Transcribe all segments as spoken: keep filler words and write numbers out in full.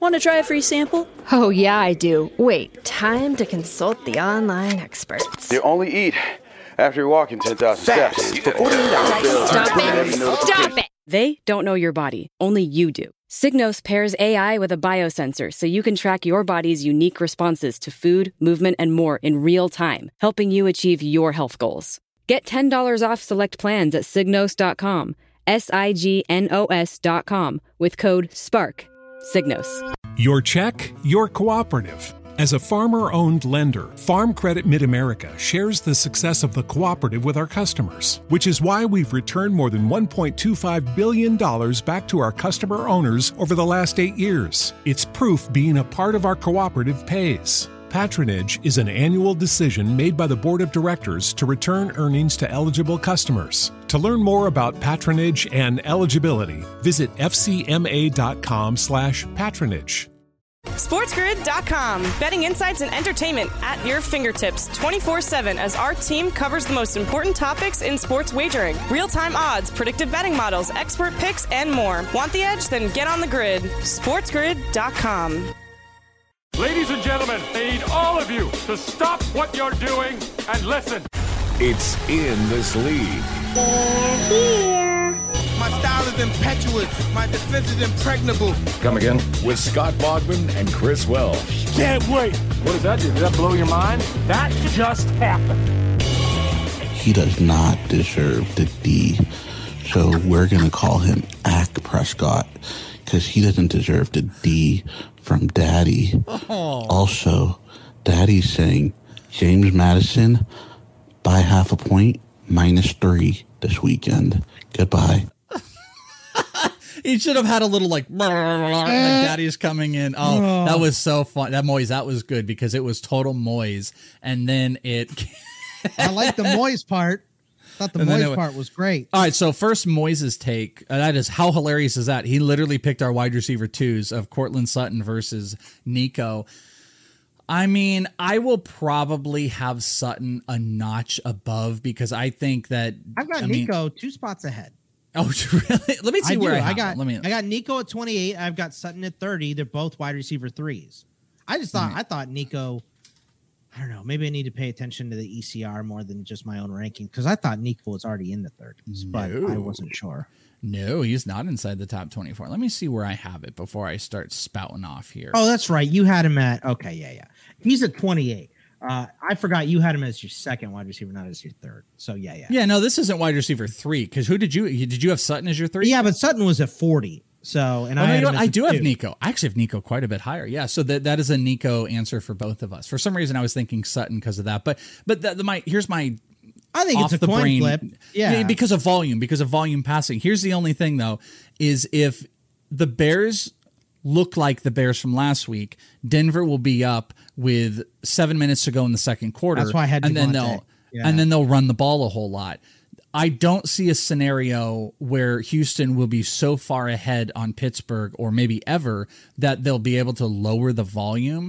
Want to try a free sample? Oh, yeah, I do. Wait, time to consult the online experts. You only eat after you're walking ten thousand steps. For forty-eight hours. Stop it! Stop it! They don't know your body. Only you do. Signos pairs A I with a biosensor so you can track your body's unique responses to food, movement, and more in real time, helping you achieve your health goals. Get ten dollars off select plans at signos dot com, S I G N O S dot com, with code SPARK. Signos. Your check, your cooperative. As a farmer-owned lender, Farm Credit Mid-America shares the success of the cooperative with our customers, which is why we've returned more than one point two five billion dollars back to our customer owners over the last eight years. It's proof being a part of our cooperative pays. Patronage is an annual decision made by the Board of Directors to return earnings to eligible customers. To learn more about patronage and eligibility, visit f c m a dot com slash patronage. SportsGrid dot com. Betting insights and entertainment at your fingertips twenty-four seven as our team covers the most important topics in sports wagering. Real-time odds, predictive betting models, expert picks, and more. Want the edge? Then get on the grid. SportsGrid dot com. Ladies and gentlemen, I need all of you to stop what you're doing and listen. It's in this league. They're here. My style is impetuous. My defense is impregnable. Come again? With Scott Bogman and Chris Welsh. Can't wait. What does that do? Did that blow your mind? That just happened. He does not deserve the D. So we're going to call him Dak Prescott because he doesn't deserve the D from Daddy. Oh. Also, Daddy's saying James Madison by half a point, minus three this weekend. Goodbye. He should have had a little like, like Daddy's coming in. Oh, oh, that was so fun. That Moyes, that was good because it was total Moyes. And then it. I like the Moyes part. Thought the Moyes part was great. All right, so first Moyes' take. Uh, that is, how hilarious is that? He literally picked our wide receiver twos of Cortland Sutton versus Nico. I mean, I will probably have Sutton a notch above because I think that I've got I Nico mean, two spots ahead. Oh, really? Let me see I where do. I, have I got. Let me. I got Nico at twenty-eight. I've got Sutton at thirty. They're both wide receiver threes. I just thought. Mm-hmm. I thought Nico. I don't know. Maybe I need to pay attention to the E C R more than just my own ranking because I thought Nico was already in the thirties, no. but I wasn't sure. No, he's not inside the top twenty-four. Let me see where I have it before I start spouting off here. Oh, that's right. You had him at, okay, yeah, yeah. He's at twenty-eight. Uh, I forgot you had him as your second wide receiver, not as your third. So, yeah, yeah. Yeah, no, this isn't wide receiver three because who did you, did you have Sutton as your three? Yeah, but Sutton was at forty. So, and oh, I, no, had you him know, as I do two. have Nico. I actually have Nico quite a bit higher. Yeah, so that that is a Nico answer for both of us. For some reason, I was thinking Sutton because of that. But but the, the, my here's my I think off it's a the coin brain, flip. Yeah. yeah, because of volume, because of volume passing. Here's the only thing though, is if the Bears look like the Bears from last week, Denver will be up with seven minutes to go in the second quarter. That's why I had and then Devontae. they'll Yeah. and then they'll run the ball a whole lot. I don't see a scenario where Houston will be so far ahead on Pittsburgh or maybe ever that they'll be able to lower the volume.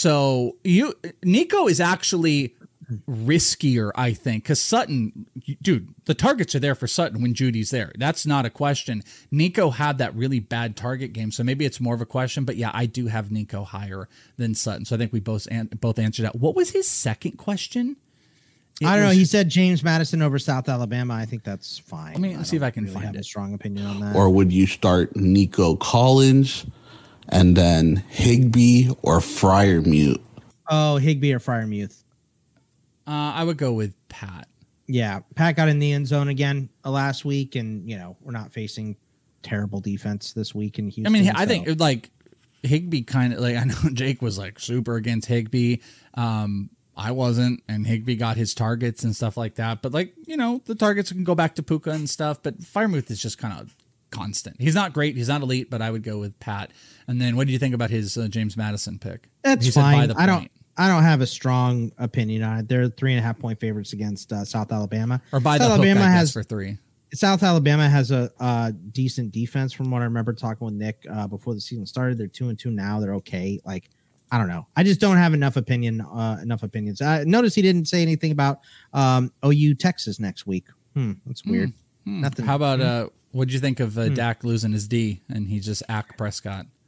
So you, Nico is actually riskier, I think, because Sutton, dude, the targets are there for Sutton when Judy's there. That's not a question. Nico had that really bad target game, so maybe it's more of a question. But yeah, I do have Nico higher than Sutton. So I think we both an- both answered that. What was his second question? It I don't was, know. He said James Madison over South Alabama. I think that's fine. Let me I see if I can really find have it. a strong opinion on that. Or would you start Nico Collins and then Higbee or Freiermuth? Oh, Higbee or Freiermuth. Uh, I would go with Pat. Yeah, Pat got in the end zone again uh, last week, and you know we're not facing terrible defense this week in Houston. I mean, so. I think like Higbee kind of like I know Jake was like super against Higbee. Um, I wasn't, and Higbee got his targets and stuff like that. But like, you know, the targets can go back to Puka and stuff, but Freiermuth is just kind of constant. He's not great. He's not elite, but I would go with Pat. And then what do you think about his uh, James Madison pick? That's he said fine. by the I point. don't, I don't have a strong opinion on it. They're three and a half point favorites against uh, South Alabama. Or by South the Alabama hook, I has guess, for three. South Alabama has a uh, decent defense from what I remember talking with Nick uh, before the season started. They're two and two now. They're okay. Like, I don't know. I just don't have enough opinion. Uh, enough opinions. I notice he didn't say anything about um, O U Texas next week. Hmm, that's weird. Hmm. Nothing. How about hmm. uh, what did you think of uh, hmm. Dak losing his D and he just act Prescott?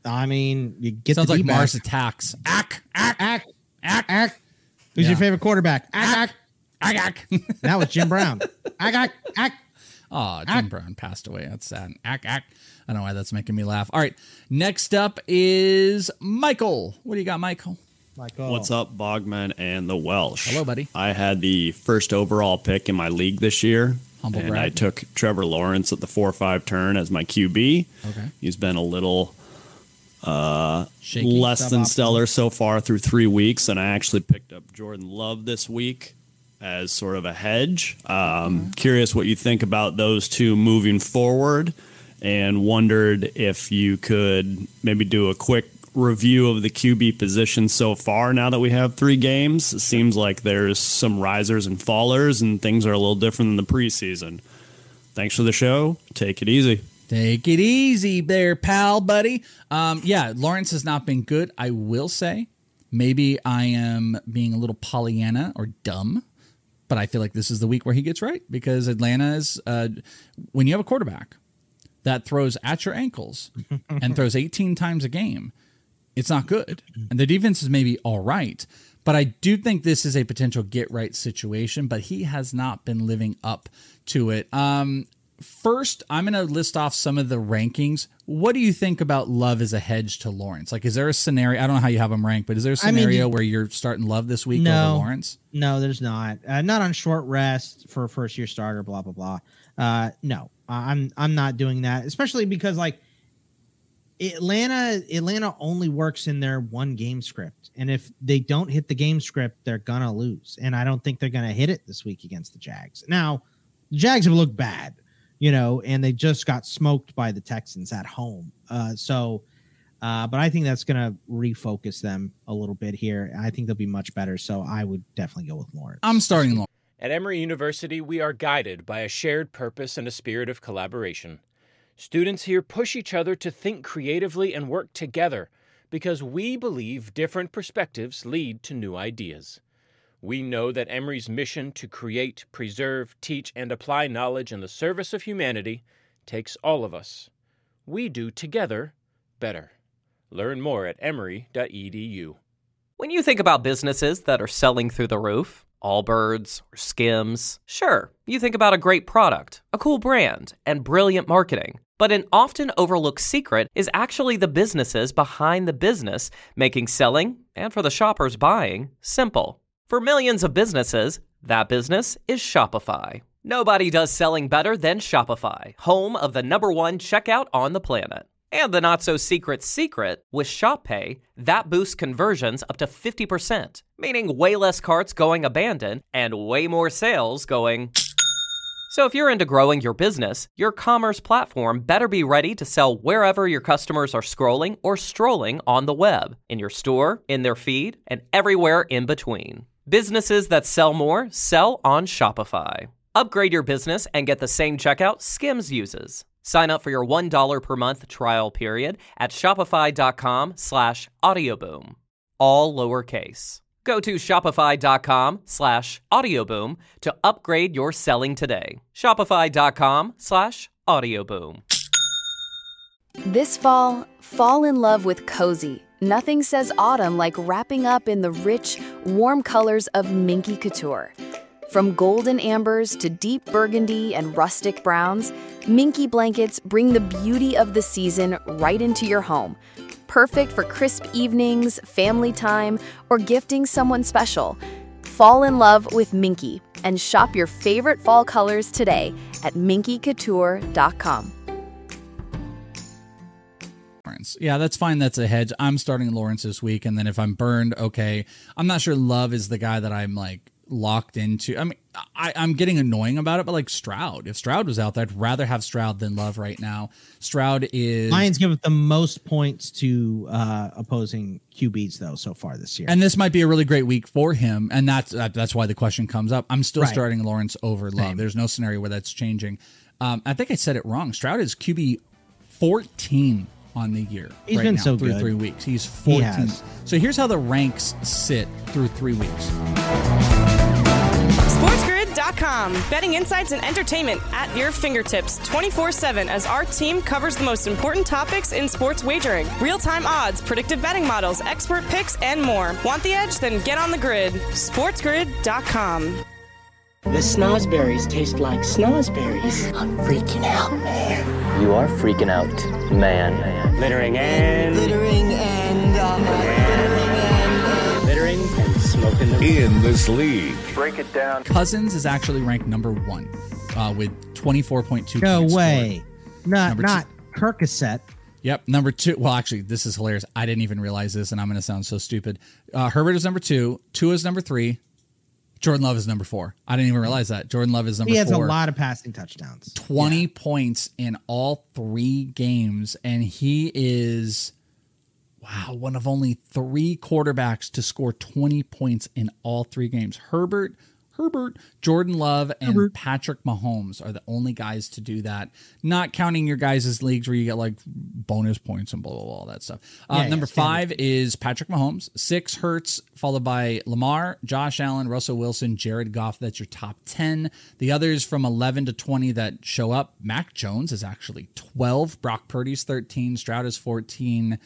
I mean, you get Sounds the like D-back. Mars Attacks. Ack, ack, ack, ack, ack. Who's Yeah. your favorite quarterback? Ack, ack, ack, ack. That was Jim Brown. Ack, ack, ack. Oh, Jim Brown passed away. That's sad. Ack, ack. I don't know why that's making me laugh. All right. Next up is Michael. What do you got, Michael? Michael. What's up, Bogman and the Welsh? Hello, buddy. I had the first overall pick in my league this year. Humble and brag. I took Trevor Lawrence at the four five turn as my Q B. Okay. He's been a little uh, Shaky. less than Suboptimal. stellar so far through three weeks, and I actually picked up Jordan Love this week as sort of a hedge. Um, Mm-hmm. Curious what you think about those two moving forward, and wondered if you could maybe do a quick review of the Q B position so far now that we have three games. It seems like there's some risers and fallers, and things are a little different than the preseason. Thanks for the show. Take it easy. Take it easy there, pal, buddy. Um, yeah, Lawrence has not been good, I will say. Maybe I am being a little Pollyanna or dumb, but I feel like this is the week where he gets right, because Atlanta is, uh, when you have a quarterback that throws at your ankles and throws eighteen times a game, it's not good. And the defense is maybe all right, but I do think this is a potential get-right situation, but he has not been living up to it. Um, first, I'm going to list off some of the rankings. What do you think about Love as a hedge to Lawrence? Like, is there a scenario? I don't know how you have him ranked, but is there a I mean, scenario you- where you're starting Love this week No. over Lawrence? No, there's not. Uh, not on short rest for a first year starter. Blah blah blah. Uh, no, I'm I'm not doing that. Especially because like Atlanta, Atlanta only works in their one game script, and if they don't hit the game script, they're gonna lose. And I don't think they're gonna hit it this week against the Jags. Now, the Jags have looked bad, you know, and they just got smoked by the Texans at home. Uh, so. Uh, but I think that's going to refocus them a little bit here. I think they'll be much better. So I would definitely go with Lawrence. I'm starting Lawrence. At Emory University, we are guided by a shared purpose and a spirit of collaboration. Students here push each other to think creatively and work together because we believe different perspectives lead to new ideas. We know that Emory's mission to create, preserve, teach, and apply knowledge in the service of humanity takes all of us. We do together better. Learn more at emory dot e d u. When you think about businesses that are selling through the roof, Allbirds or Skims, sure, you think about a great product, a cool brand, and brilliant marketing. But an often overlooked secret is actually the businesses behind the business, making selling, and for the shoppers buying, simple. For millions of businesses, that business is Shopify. Nobody does selling better than Shopify, home of the number one checkout on the planet. And the not-so-secret secret, with ShopPay, that boosts conversions up to fifty percent, meaning way less carts going abandoned and way more sales going... So if you're into growing your business, your commerce platform better be ready to sell wherever your customers are scrolling or strolling on the web, in your store, in their feed, and everywhere in between. Businesses that sell more sell on Shopify. Upgrade your business and get the same checkout Skims uses. Sign up for your one dollar per month trial period at shopify.com slash audioboom. All lowercase. Go to shopify.com slash audioboom to upgrade your selling today. Shopify.com slash audioboom. This fall, fall in love with cozy. Nothing says autumn like wrapping up in the rich, warm colors of Minky Couture. From golden ambers to deep burgundy and rustic browns, Minky blankets bring the beauty of the season right into your home. Perfect for crisp evenings, family time, or gifting someone special. Fall in love with Minky and shop your favorite fall colors today at minky couture dot com. Lawrence. Yeah, that's fine. That's a hedge. I'm starting Lawrence this week, and then if I'm burned, okay. I'm not sure Love is the guy that I'm like locked into. I mean, I, I'm getting annoying about it, but like Stroud, if Stroud was out there, I'd rather have Stroud than Love right now. Stroud is Lions give the most points to uh, opposing Q Bs though so far this year, and this might be a really great week for him, and that's that's why the question comes up. I'm still Right. starting Lawrence over Love. Same. There's no scenario where that's changing. Um, I think I said it wrong. Stroud is Q B fourteen on the year. He's right been now, so through good. three weeks. He's He fourteen. has. So here's how the ranks sit through three weeks. SportsGrid dot com. Betting insights and entertainment at your fingertips twenty-four seven as our team covers the most important topics in sports wagering. Real-time odds, predictive betting models, expert picks, and more. Want the edge? Then get on the grid. sports grid dot com. The snozberries taste like snozberries. I'm freaking out, man. You are freaking out, man. Littering and... Littering and... Uh, littering and... Uh, littering and smoking the... In this league. Break it down. Cousins is actually ranked number one uh, with twenty-four point two No points way. scored. Not, Number not Percocet. Yep, number two. Well, actually, this is hilarious. I didn't even realize this, and I'm going to sound so stupid. Uh, Herbert is number two. Tua is number three. Jordan Love is number four. I didn't even realize that. Jordan Love is number four. He has four. a lot of passing touchdowns. twenty yeah. points in all three games, and he is, wow, one of only three quarterbacks to score twenty points in all three games. Herbert, Herbert, Jordan Love, and Herbert. Patrick Mahomes are the only guys to do that, not counting your guys' leagues where you get like bonus points and blah, blah, blah, all that stuff. Uh, yeah, number yeah, five is Patrick Mahomes. Six, Hurts, followed by Lamar, Josh Allen, Russell Wilson, Jared Goff. That's your top ten. The others from eleven to twenty that show up, Mac Jones is actually twelve, Brock Purdy's thirteen, Stroud is fourteen,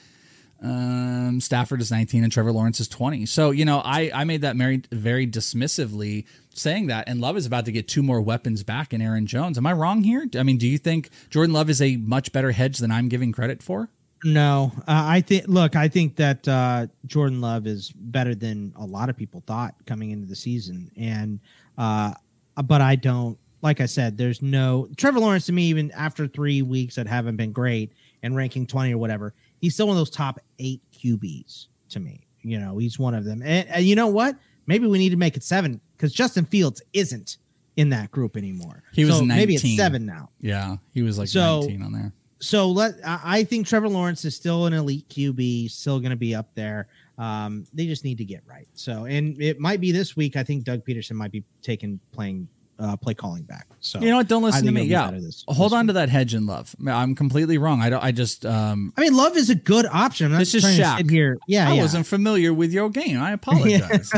Um, Stafford is nineteen and Trevor Lawrence is twenty. So, you know, I, I made that very, very dismissively saying that, and Love is about to get two more weapons back in Aaron Jones. Am I wrong here? I mean, do you think Jordan Love is a much better hedge than I'm giving credit for? No, uh, I think, look, I think that uh, Jordan Love is better than a lot of people thought coming into the season. And, uh, but I don't, like I said, there's no Trevor Lawrence to me, even after three weeks that haven't been great and ranking twenty or whatever, he's still one of those top eight Q Bs to me. You know, he's one of them. And, and you know what? Maybe we need to make it seven because Justin Fields isn't in that group anymore. He was so nineteen. Maybe it's seven now. Yeah, he was like so, nineteen on there. So let I think Trevor Lawrence is still an elite Q B, still going to be up there. Um, they just need to get right. So, and it might be this week. I think Doug Peterson might be taking playing. Uh, play calling back. So you know what? Don't listen to me. Yeah, this, hold this on week. to that hedge and Love. I'm completely wrong. I don't. I just. Um, I mean, Love is a good option. I'm not this is trying Shaq. to sit here. Yeah, I yeah. wasn't familiar with your game. I apologize.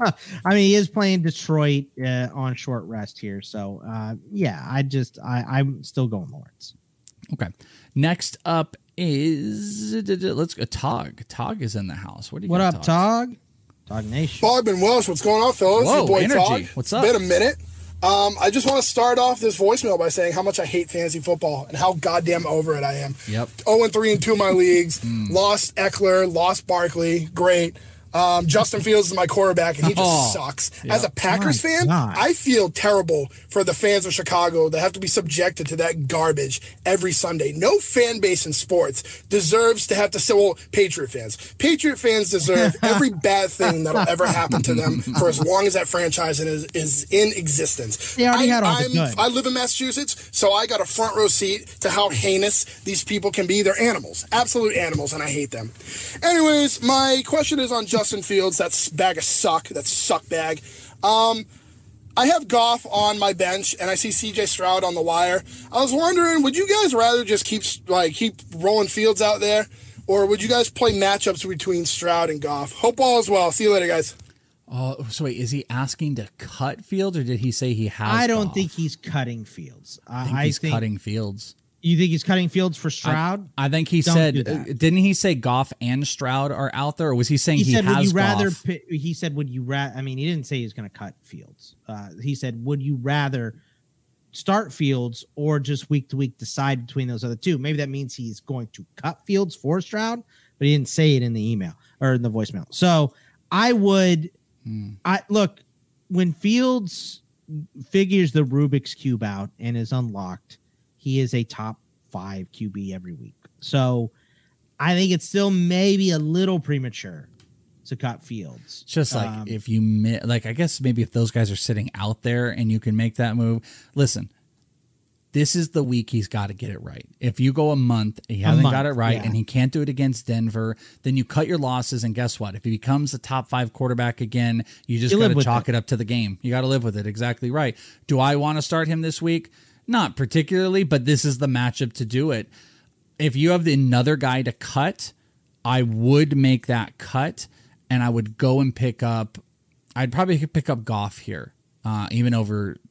I mean, he is playing Detroit uh, on short rest here. So uh, yeah, I just I, I'm still going Lawrence. Okay. Next up is let's go. Tog. Tog is in the house. What do you? What got, up, Tog? Tog Nation. Bogman Welsh, what's going on, fellas? Whoa, Your boy energy. Tog. What's up? It's been a minute. Um, I just want to start off this voicemail by saying how much I hate fantasy football and how goddamn over it I am. Yep. oh and three in two of my leagues. Mm. Lost Eckler, lost Barkley. Great. Um, Justin Fields is my quarterback, and he just Oh, sucks. yeah. As a Packers My fan, God. I feel terrible for the fans of Chicago that have to be subjected to that garbage every Sunday. No fan base in sports deserves to have to say, well, Patriot fans. Patriot fans deserve every bad thing that'll ever happen to them for as long as that franchise is, is in existence. They already I, had all the I'm- good. I live in Massachusetts, so I got a front row seat to how heinous these people can be. They're animals, absolute animals, and I hate them. Anyways, my question is on Justin Fields, that bag of suck, that suck bag. Um, I have Goff on my bench, and I see C J Stroud on the wire. I was wondering, would you guys rather just keep like keep rolling Fields out there, or would you guys play matchups between Stroud and Goff? Hope all is well. See you later, guys. Oh, so wait, is he asking to cut Fields, or did he say he has? I don't Goff? think he's cutting Fields. Uh, I think I he's think, cutting Fields. You think he's cutting Fields for Stroud? I, I think he Don't said. do that. uh, Didn't he say Goff and Stroud are out there, or was he saying He he, said, has "Would you rather?" Goff? pi- He said, "Would you rather?" I mean, he didn't say he's going to cut Fields. Uh, he said, "Would you rather start Fields or just week to week decide between those other two?" Maybe that means he's going to cut Fields for Stroud, but he didn't say it in the email or in the voicemail. So I would, Hmm. I look when Fields figures the Rubik's Cube out and is unlocked, he is a top five Q B every week. So I think it's still maybe a little premature to cut Fields. Just like Um, if you mi- like, I guess maybe if those guys are sitting out there and you can make that move. Listen, this is the week he's got to get it right. If you go a month, he hasn't month, got it right, yeah. and he can't do it against Denver, then you cut your losses. And guess what? If he becomes a top five quarterback again, you just You got live to with chalk it. it up to the game. You got to live with it. Exactly right. Do I want to start him this week? Not particularly, but this is the matchup to do it. If you have another guy to cut, I would make that cut, and I would go and pick up. I'd probably pick up Goff here, uh, even over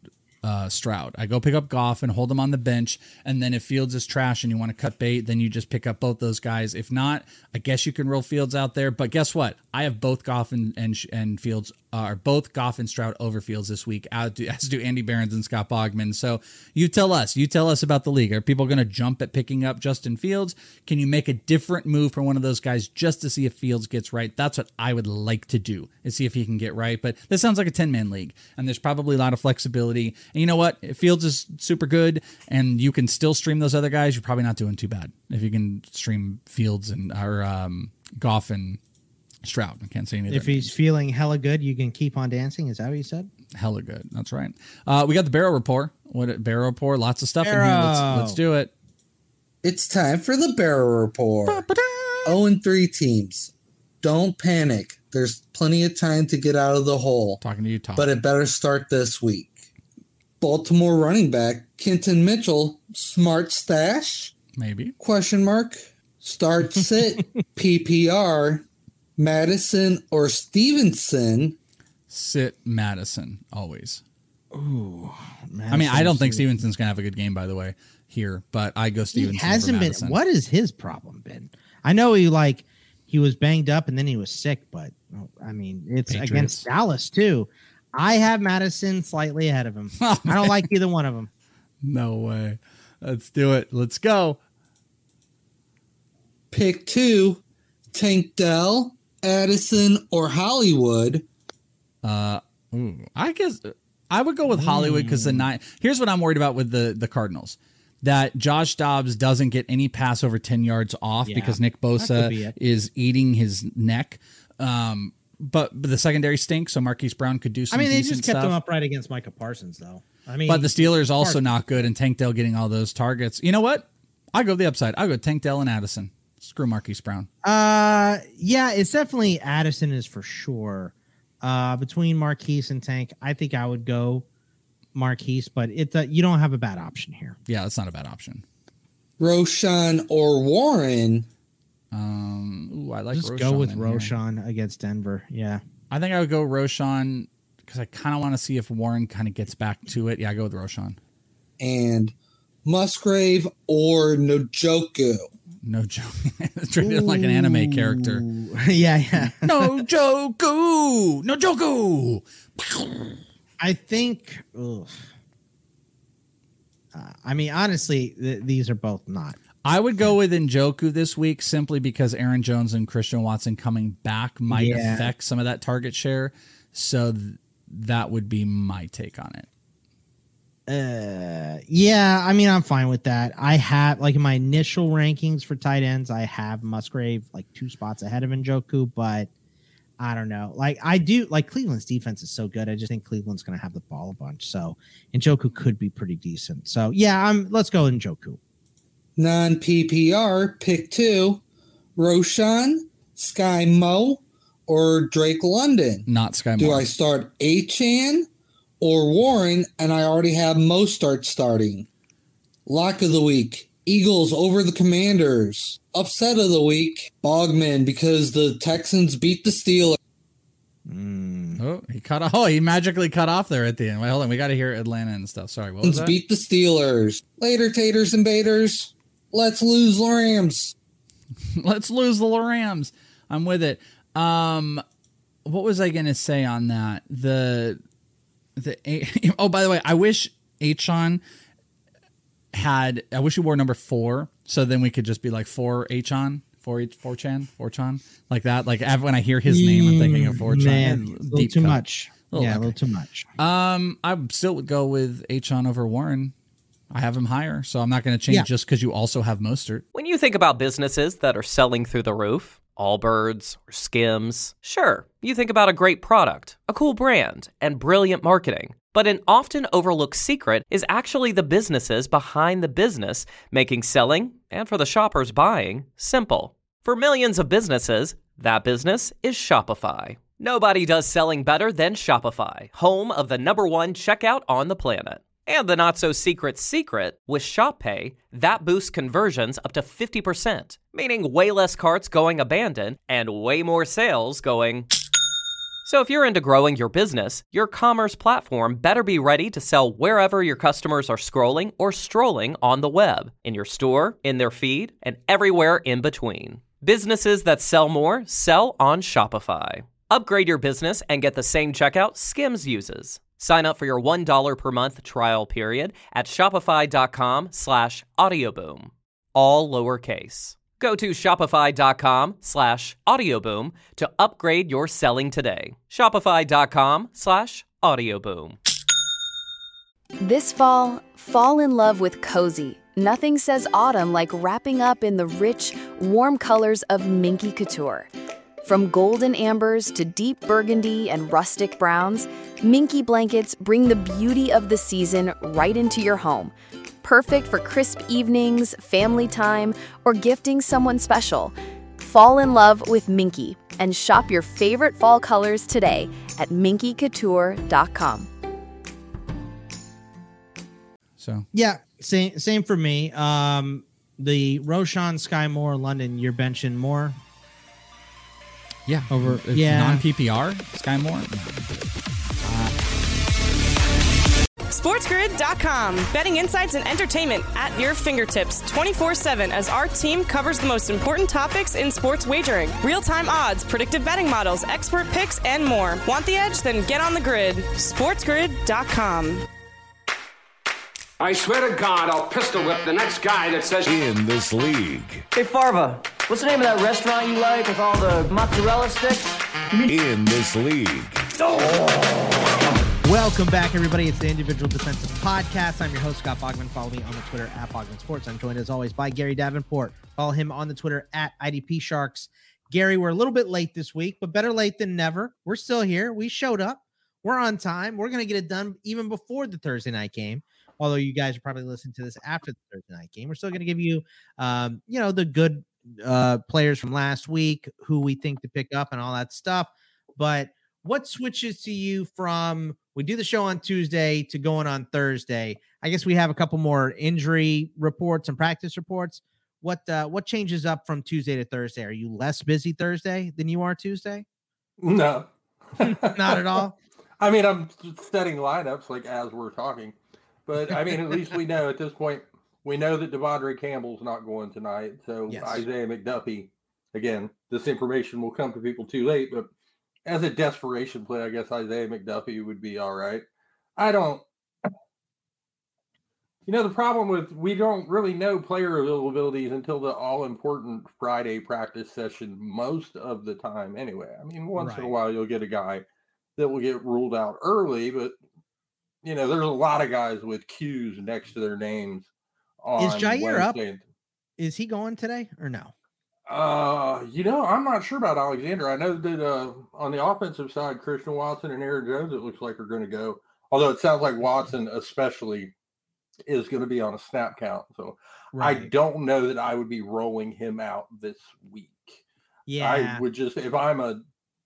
uh, Stroud. I go pick up Goff and hold him on the bench, and then if Fields is trash and you want to cut bait, then you just pick up both those guys. If not, I guess you can roll Fields out there. But guess what? I have both Goff and and, and Fields, uh, or both Goff and Stroud over Fields this week, as do, as do Andy Behrens and Scott Bogman. So you tell us. You tell us about the league. Are people going to jump at picking up Justin Fields? Can you make a different move for one of those guys just to see if Fields gets right? That's what I would like to do, is see if he can get right. But this sounds like a ten-man league, and there's probably a lot of flexibility. And you know what? If Fields is super good and you can still stream those other guys, you're probably not doing too bad if you can stream Fields and or um, Goff and Stroud. I can't say anything. If he's feeling hella good, you can keep on dancing. Is that what you said? Hella good. That's right. Uh, we got the Barrow Report. What Barrow Report? Lots of stuff Barrow. in here. Let's, let's do it. It's time for the Barrow Report. oh and three teams. Don't panic. There's plenty of time to get out of the hole. Talking to you, Tom. But it better start this week. Baltimore running back Kenton Mitchell, smart stash? Maybe. Question mark. Start sit P P R. Madison or Stevenson? Sit Madison, always. Ooh. I mean, I don't think Stevenson's going to have a good game, by the way, here, but I go Stevenson. He hasn't over been. Madison. What has his problem been? I know he like he was banged up and then he was sick, but I mean, it's Patriots. against Dallas too. I have Madison slightly ahead of him. Oh, I don't like either one of them. No way. Let's do it. Let's go. Pick two, Tank Dell, Addison, or Hollywood. Uh, ooh, I guess I would go with Hollywood because the nine. Here's what I'm worried about with the the Cardinals: that Josh Dobbs doesn't get any pass over ten yards off Yeah, because Nick that could be Bosa it. is eating his neck. Um, but, but the secondary stinks, so Marquise Brown could do some. I mean, they decent just kept stuff. him upright against Micah Parsons, though. I mean, But the Steelers also Parsons. not good, and Tank Dell getting all those targets. You know what? I go the upside. I go Tank Dell and Addison. Screw Marquise Brown. Uh, yeah, it's definitely Addison is for sure. Uh, between Marquise and Tank, I think I would go Marquise, but it uh, you don't have a bad option here. Yeah, that's not a bad option. Roshan or Warren? Um, ooh, I like Just Roshan go with in here. Roshan against Denver. Yeah, I think I would go Roshan because I kind of want to see if Warren kind of gets back to it. Yeah, I go with Roshan. And Musgrave or Njoku? No joke. It's treated like an anime character. yeah, yeah. No Joku. No Joku. I think. Ugh. Uh, I mean, honestly, th- these are both not. I would go with Njoku this week simply because Aaron Jones and Christian Watson coming back might Yeah. affect some of that target share. So th- that would be my take on it. Uh, yeah, I mean, I'm fine with that. I have, like, in my initial rankings for tight ends, I have Musgrave like two spots ahead of Njoku, but I don't know. Like, I do, like, Cleveland's defense is so good. I just think Cleveland's going to have the ball a bunch. So Njoku could be pretty decent. So, yeah, I'm, let's go Njoku. Non-P P R, pick two, Roshan, Sky Mo, or Drake London? Not Sky Mo. Do I start Achan or Warren, and I already have Mostert starting? Lock of the week, Eagles over the Commanders. Upset of the week, Bogman, because the Texans beat the Steelers. Mm. Oh, he cut off. Oh, he magically cut off there at the end. Wait, hold on. We got to hear Atlanta and stuff. Sorry, what was that? Beat the Steelers. Later, taters and baiters. Let's lose the Rams. Let's lose the Rams. I'm with it. Um, what was I going to say on that? The the oh, by the way, I wish Achan had. I wish he wore number four, so then we could just be like four Achan, four four Chan, four Chan, like that. Like when I hear his name, I'm thinking of four Chan. Man, a little too cut. much. Little yeah, okay. a little too much. Um, I still would go with Achan over Warren. I have him higher, so I'm not going to change Yeah. just because you also have Mostert. When you think about businesses that are selling through the roof, Allbirds or Skims, sure, you think about a great product, a cool brand, and brilliant marketing. But an often overlooked secret is actually the businesses behind the business, making selling, and for the shoppers buying, simple. For millions of businesses, that business is Shopify. Nobody does selling better than Shopify, home of the number one checkout on the planet. And the not-so-secret secret, with Shop Pay, that boosts conversions up to fifty percent, meaning way less carts going abandoned and way more sales going So if you're into growing your business, your commerce platform better be ready to sell wherever your customers are scrolling or strolling on the web, in your store, in their feed, and everywhere in between. Businesses that sell more sell on Shopify. Upgrade your business and get the same checkout Skims uses. Sign up for your one dollar per month trial period at shopify.com slash audioboom. All lowercase. Go to shopify.com slash audioboom to upgrade your selling today. Shopify.com slash audioboom. This fall, fall in love with cozy. Nothing says autumn like wrapping up in the rich, warm colors of Minky Couture. From golden ambers to deep burgundy and rustic browns, Minky blankets bring the beauty of the season right into your home. Perfect for crisp evenings, family time, or gifting someone special. Fall in love with Minky and shop your favorite fall colors today at minky couture dot com. So yeah, same same for me. Um, the Roshan, Sky Moore, London. You're benching Moore. Yeah, over. It's yeah, non-P P R. Sky Moore. SportsGrid dot com. Betting insights and entertainment at your fingertips twenty-four seven as our team covers the most important topics in sports wagering. Real-time odds, predictive betting models, expert picks, and more. Want the edge? Then get on the grid. SportsGrid dot com. I swear to God, I'll pistol whip the next guy that says... In this league. Hey, Farva, what's the name of that restaurant you like with all the mozzarella sticks? In this league. Oh. Welcome back, everybody. It's the Individual Defensive Podcast. I'm your host, Scott Bogman. Follow me on the Twitter at Bogman Sports. I'm joined, as always, by Gary Davenport. Follow him on the Twitter at I D P Sharks. Gary, we're a little bit late this week, but better late than never. We're still here. We showed up. We're on time. We're going to get it done even before the Thursday night game. Although you guys are probably listening to this after the Thursday night game, we're still going to give you, um, you know, the good uh, players from last week, who we think to pick up and all that stuff. But what switches to you from we do the show on Tuesday to going on Thursday? I guess we have a couple more injury reports and practice reports. What uh, what changes up from Tuesday to Thursday? Are you less busy Thursday than you are Tuesday? No, not at all. I mean, I'm setting lineups like as we're talking. But, I mean, at least we know at this point, we know that Devondre Campbell's not going tonight. So yes. Isaiah McDuffie, again, this information will come to people too late. But as a desperation play, I guess Isaiah McDuffie would be all right. I don't – you know, the problem with we don't really know player availabilities until the all-important Friday practice session most of the time anyway. I mean, once right. in a while you'll get a guy that will get ruled out early, but – you know, there's a lot of guys with Q's next to their names. On Is Jair up? Wednesday. Is he going today or no? Uh, you know, I'm not sure about Alexander. I know that uh, on the offensive side, Christian Watson and Aaron Jones, it looks like are going to go. Although it sounds like Watson especially is going to be on a snap count. So right. I don't know that I would be rolling him out this week. Yeah. I would just, if I'm a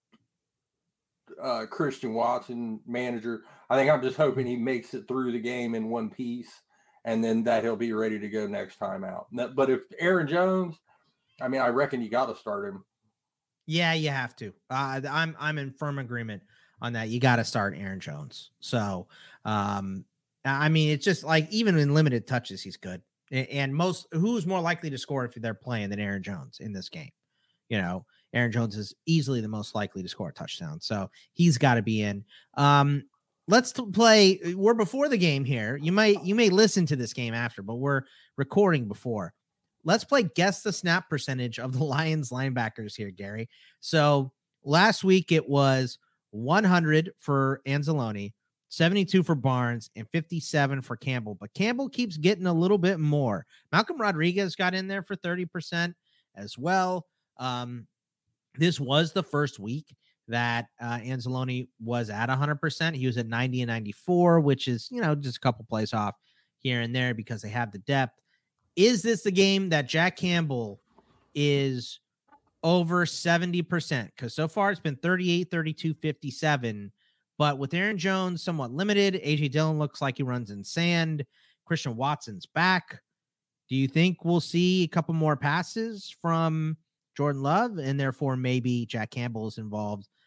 uh, Christian Watson manager, I think I'm just hoping he makes it through the game in one piece, and then that he'll be ready to go next time out. But if Aaron Jones, I mean, I reckon you got to start him. Yeah, you have to. Uh, I'm I'm in firm agreement on that. You got to start Aaron Jones. So, um, I mean, it's just like even in limited touches, he's good. And most who's more likely to score if they're playing than Aaron Jones in this game? You know, Aaron Jones is easily the most likely to score a touchdown, so he's got to be in. Um, Let's play. We're before the game here. You might you may listen to this game after, but we're recording before. Let's play guess the snap percentage of the Lions linebackers here, Gary. So last week it was one hundred for Anzalone, seventy-two for Barnes, and fifty-seven for Campbell. But Campbell keeps getting a little bit more. Malcolm Rodriguez got in there for thirty percent as well. Um, this was the first week that uh, Anzalone was at one hundred percent. He was at ninety and ninety-four, which is, you know, just a couple plays off here and there because they have the depth. Is this the game that Jack Campbell is over seventy percent? Because so far it's been thirty-eight, thirty-two, fifty-seven. But with Aaron Jones somewhat limited, A J Dillon looks like he runs in sand. Christian Watson's back. Do you think we'll see a couple more passes from Jordan Love and therefore maybe Jack Campbell is involved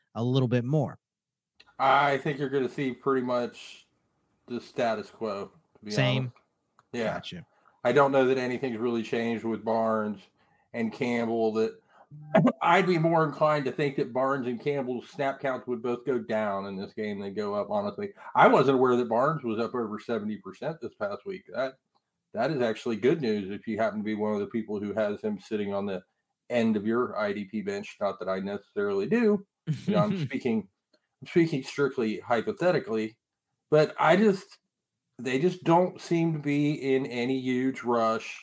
a little bit more? I think you're going to see pretty much the status quo. To be Same. honest. Yeah. Gotcha. I don't know that anything's really changed with Barnes and Campbell. That I'd be more inclined to think that Barnes and Campbell's snap counts would both go down in this game than go up, honestly. I wasn't aware that Barnes was up over seventy percent this past week. That That is actually good news if you happen to be one of the people who has him sitting on the end of your I D P bench. Not that I necessarily do. You know, I'm speaking I'm speaking strictly hypothetically, but I just they just don't seem to be in any huge rush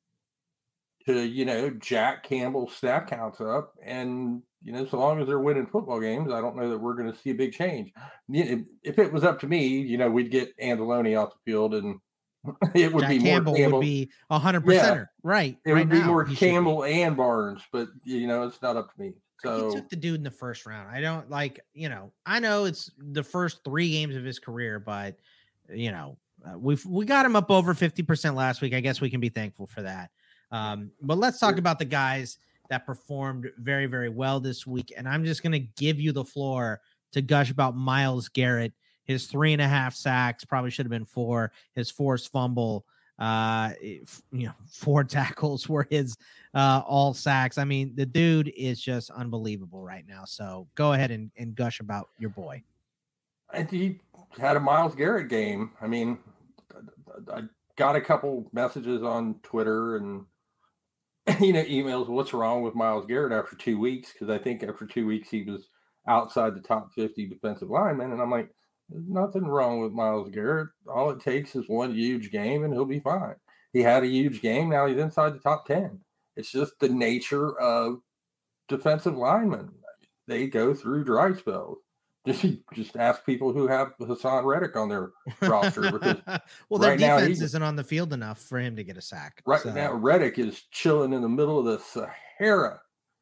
to, you know, jack Campbell's snap counts up. And, you know, so long as they're winning football games, I don't know that we're going to see a big change. If it was up to me, you know, we'd get Anzalone off the field and it would Jack be Campbell more Campbell. Would be a hundred percent right. It right would be now, more he Campbell and Barnes, but you know, it's not up to me. So he took the dude in the first round. I don't like, you know, I know it's the first three games of his career, but you know, uh, we've we got him up over fifty percent last week. I guess we can be thankful for that. Um, but let's talk about the guys that performed very, very well this week. And I'm just gonna give you the floor to gush about Myles Garrett. His three and a half sacks, probably should have been four. His forced fumble, uh, you know, four tackles were his uh, all sacks. I mean, the dude is just unbelievable right now. So go ahead and, and gush about your boy. And he had a Myles Garrett game. I mean, I got a couple messages on Twitter and, you know, emails. What's wrong with Myles Garrett after two weeks? Because I think after two weeks he was outside the top fifty defensive linemen. And I'm like, there's nothing wrong with Myles Garrett. All it takes is one huge game and he'll be fine. He had a huge game. Now he's inside the top ten. It's just the nature of defensive linemen. They go through dry spells. Just, just ask people who have Hassan Reddick on their roster. Because well, their right now defense he, isn't on the field enough for him to get a sack. Right so. now, Reddick is chilling in the middle of the Sahara.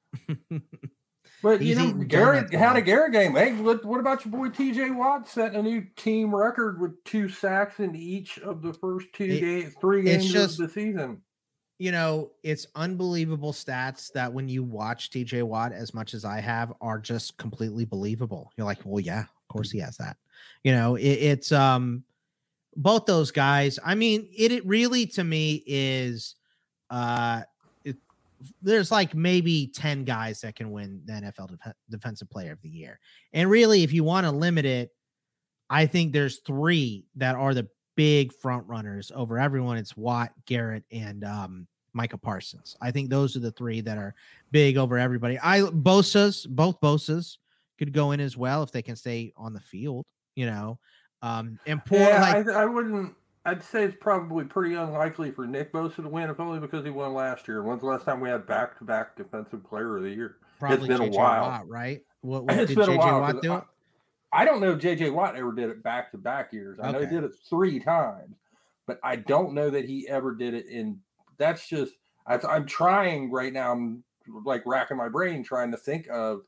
But, you know, Garrett had a Garrett game. Hey, what, what about your boy T J Watt setting a new team record with two sacks in each of the first two it, games, three games just, of the season? You know, it's unbelievable stats that when you watch T J Watt as much as I have are just completely believable. You're like, well, yeah, of course he has that. You know, it, it's um both those guys. I mean, it, it really to me is uh there's like maybe ten guys that can win the N F L Def- Defensive Player of the Year. And really, if you want to limit it, I think there's three that are the big front runners over everyone. It's Watt, Garrett, and um, Micah Parsons. I think those are the three that are big over everybody. I Bosa's, both Bosa's could go in as well if they can stay on the field, you know. Um, and poor, yeah, like, I, I wouldn't. I'd say it's probably pretty unlikely for Nick Bosa to win, if only because he won last year. When's the last time we had back-to-back Defensive Player of the Year? Probably it's been J J a while, Watt, right? What, what it's did been J J a while. Watt do I, it? I don't know if J J Watt ever did it back-to-back years. I okay. know he did it three times, but I don't know that he ever did it in. That's just. I, I'm trying right now. I'm like racking my brain trying to think of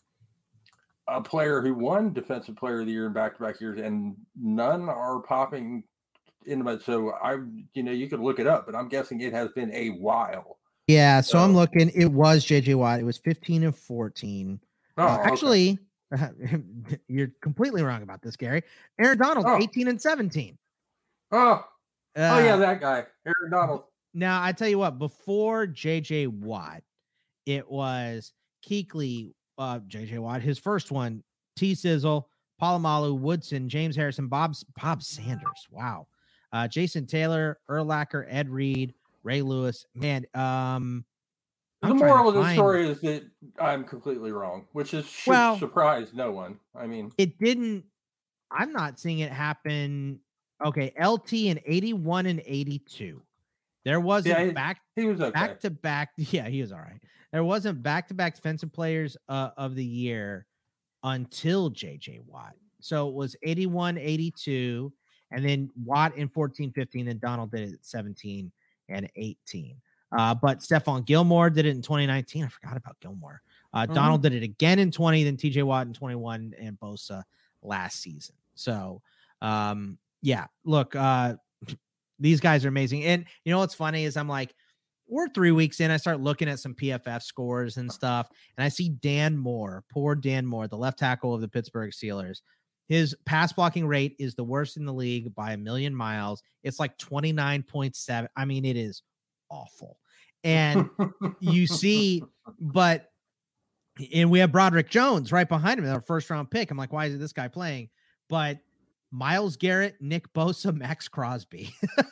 a player who won Defensive Player of the Year in back-to-back years, and none are popping into it. So I, you know, you could look it up, but I'm guessing it has been a while. Yeah, so, so I'm looking. It was J J Watt. It was fifteen and fourteen. Oh, uh, actually, okay. uh, you're completely wrong about this, Gary. Aaron Donald, oh. eighteen and seventeen. Oh, uh, oh yeah, that guy, Aaron Donald. Now I tell you what. Before J J Watt, it was Kuechly, uh, J J Watt, his first one. T. Sizzle, Palomalu, Woodson, James Harrison, Bob Bob Sanders. Wow. Uh, Jason Taylor, Urlacher, Ed Reed, Ray Lewis. Man, um, the moral of the story is that I'm completely wrong, which is should well, surprise no one. I mean, it didn't. I'm not seeing it happen. Okay, L T in eighty-one and eighty-two. There wasn't yeah, back. He was okay. back to back. Yeah, he was all right. There wasn't back to back defensive players uh, of the year until J J Watt. So it was eighty-one, eighty-two. And then Watt in fourteen, fifteen, and Donald did it at seventeen and eighteen. Uh, but Stephon Gilmore did it in twenty nineteen. I forgot about Gilmore. Uh, mm-hmm. Donald did it again in twenty, then T J Watt in twenty-one, and Bosa last season. So, um, yeah, look, uh, these guys are amazing. And you know what's funny is I'm like, we're three weeks in. I start looking at some P F F scores and stuff, and I see Dan Moore, poor Dan Moore, the left tackle of the Pittsburgh Steelers. His pass blocking rate is the worst in the league by a million miles. It's like twenty-nine point seven. I mean, it is awful. And you see, but, and we have Broderick Jones right behind him, our first round pick. I'm like, why is this guy playing? But Myles Garrett, Nick Bosa, Max Crosby.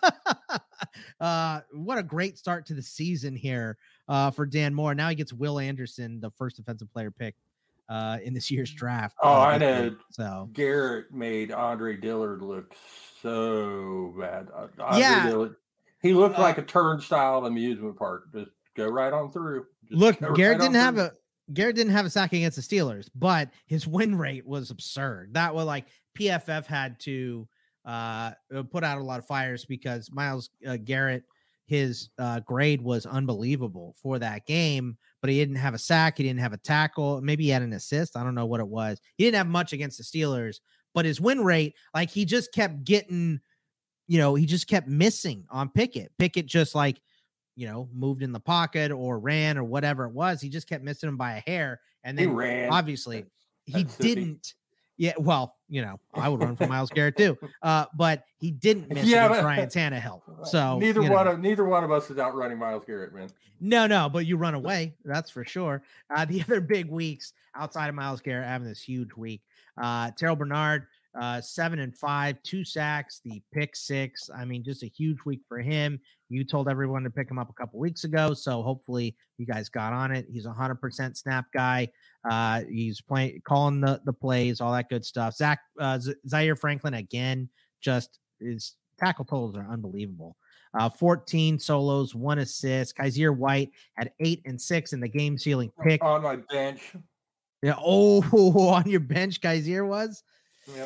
uh, what a great start to the season here uh, for Dan Moore. Now he gets Will Anderson, the first defensive player pick uh, in this year's draft. Oh, uh, I know. So Garrett made Andre Dillard look so bad. Andre yeah. Dillard, he looked uh, like a turnstile at an amusement park. Just go right on through. Just look, right Garrett didn't have through. a Garrett didn't have a sack against the Steelers, but his win rate was absurd. That was like P F F had to uh, put out a lot of fires because Myles uh, Garrett, his uh, grade was unbelievable for that game, but he didn't have a sack. He didn't have a tackle. Maybe he had an assist. I don't know what it was. He didn't have much against the Steelers, but his win rate, like he just kept getting, you know, he just kept missing on Pickett. Pickett just like, you know, moved in the pocket or ran or whatever it was. He just kept missing him by a hair. And then he ran. obviously he That's didn't. Sippy. Yeah. Well, you know, I would run for Myles Garrett too. Uh, but he didn't miss yeah, against but, Ryan Tannehill. So neither you one know. of neither one of us is outrunning Myles Garrett, man. No, no, but you run away. That's for sure. Uh, the other big weeks outside of Myles Garrett having this huge week. Uh, Terrell Bernard, uh, seven and five, two sacks, the pick six. I mean, just a huge week for him. You told everyone to pick him up a couple weeks ago, so hopefully you guys got on it. He's a hundred percent snap guy. Uh, he's playing, calling the the plays, all that good stuff. Zach uh, Z- Zaire Franklin again, just his tackle totals are unbelievable. Uh, fourteen solos, one assist. Kaiser White had eight and six in the game sealing pick on my bench. Yeah. Oh, on your bench, Kaiser was. Yep.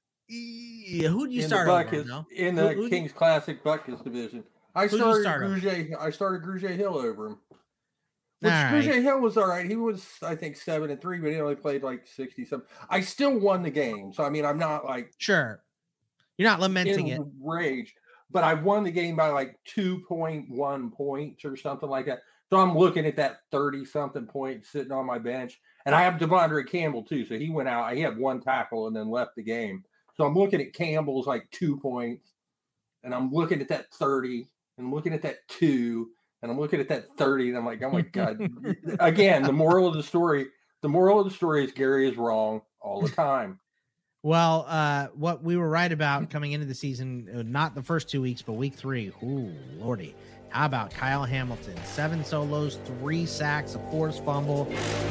Yeah, who did you in start the over, Buckets, no? in the who, who Kings Classic Buckets division? I Who'd you started start over? Grugier, I started Grugier Hill over him. Which All right. Grugier Hill was all right. He was, I think, seven and three, but he only played like sixty something. I still won the game, so I mean, I'm not like Sure. You're not lamenting it. Rage, but I won the game by like two point one points or something like that. So I'm looking at that thirty something points sitting on my bench, and I have Devondre Campbell too. So he went out. He had one tackle and then left the game. So I'm looking at Campbell's like two points, and I'm looking at that thirty, and I'm looking at that two, and I'm looking at that thirty, and I'm like, oh my God. Again, the moral of the story, the moral of the story is Gary is wrong all the time. Well, uh, what we were right about coming into the season, uh, not the first two weeks, but week three. Ooh, Lordy. How about Kyle Hamilton? Seven solos, three sacks, a forced fumble.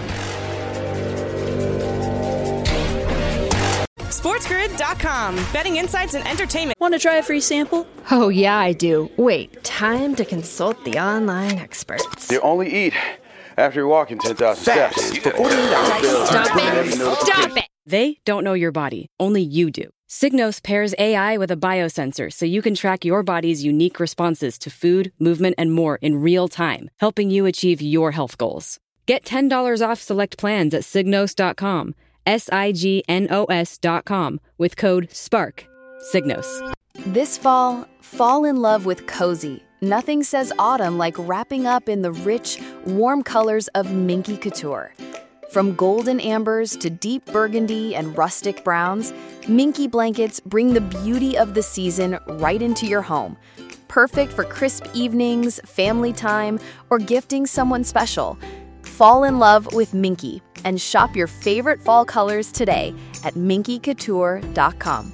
SportsGrid dot com. Betting insights and entertainment. Want to try a free sample? Oh, yeah, I do. Wait, time to consult the online experts. You only eat after you're walking ten thousand steps. For forty-eight hours. Stop it. Stop it. They don't know your body. Only you do. Signos pairs A I with a biosensor so you can track your body's unique responses to food, movement, and more in real time, helping you achieve your health goals. Get ten dollars off select plans at signos dot com. S I G N O S dot com with code SPARK. Signos. This fall, fall in love with cozy. Nothing says autumn like wrapping up in the rich, warm colors of Minky Couture. From golden ambers to deep burgundy and rustic browns, Minky blankets bring the beauty of the season right into your home. Perfect for crisp evenings, family time, or gifting someone special. Fall in love with Minky and shop your favorite fall colors today at minky couture dot com.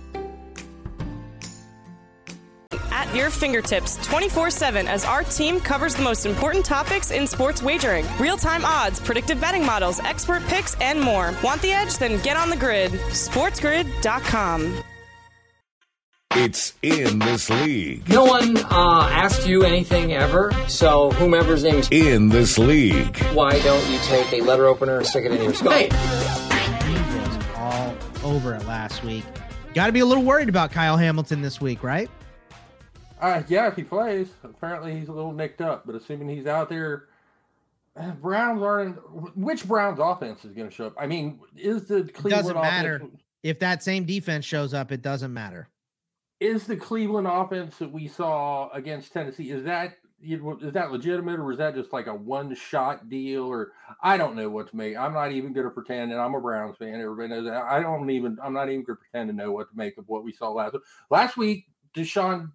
At your fingertips twenty-four seven as our team covers the most important topics in sports wagering. Real-time odds, predictive betting models, expert picks, and more. Want the edge? Then get on the grid. SportsGrid dot com. It's in this league. No one uh, asked you anything ever, so whomever's name is in this league. Why don't you take a letter opener and stick it in your skull? Hey. He was all over it last week. Got to be a little worried about Kyle Hamilton this week, right? Uh, yeah, if he plays. Apparently he's a little nicked up, but assuming he's out there, uh, Browns aren't. Which Browns offense is going to show up? I mean, is the Cleveland It doesn't offense, matter. If that same defense shows up, it doesn't matter. Is the Cleveland offense that we saw against Tennessee, is that is that legitimate, or was that just like a one-shot deal? Or I don't know what to make. I'm not even going to pretend, and I'm a Browns fan. Everybody knows that. I don't even. I'm not even going to pretend to know what to make of what we saw last week. Last week, Deshaun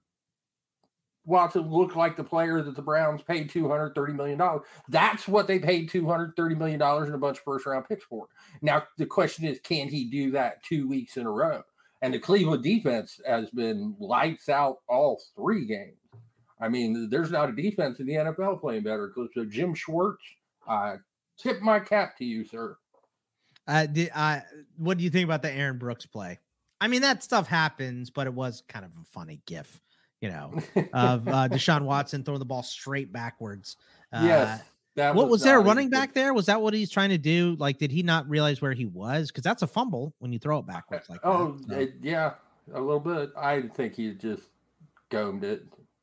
Watson looked like the player that the Browns paid two hundred thirty million dollars. That's what they paid two hundred thirty million dollars and a bunch of first-round picks for. Now, the question is, can he do that two weeks in a row? And the Cleveland defense has been lights out all three games. I mean, there's not a defense in the N F L playing better. So Jim Schwartz, I tip my cap to you, sir. Uh, did, uh, what do you think about the Aaron Brooks play? I mean, that stuff happens, but it was kind of a funny gif, you know, of uh, Deshaun Watson throwing the ball straight backwards. Uh, yes. That what was, was there a not running even back there? Was that what he's trying to do? Like, did he not realize where he was? Because that's a fumble when you throw it backwards like Oh, that. So. it, yeah, a little bit. I think he just gomed it.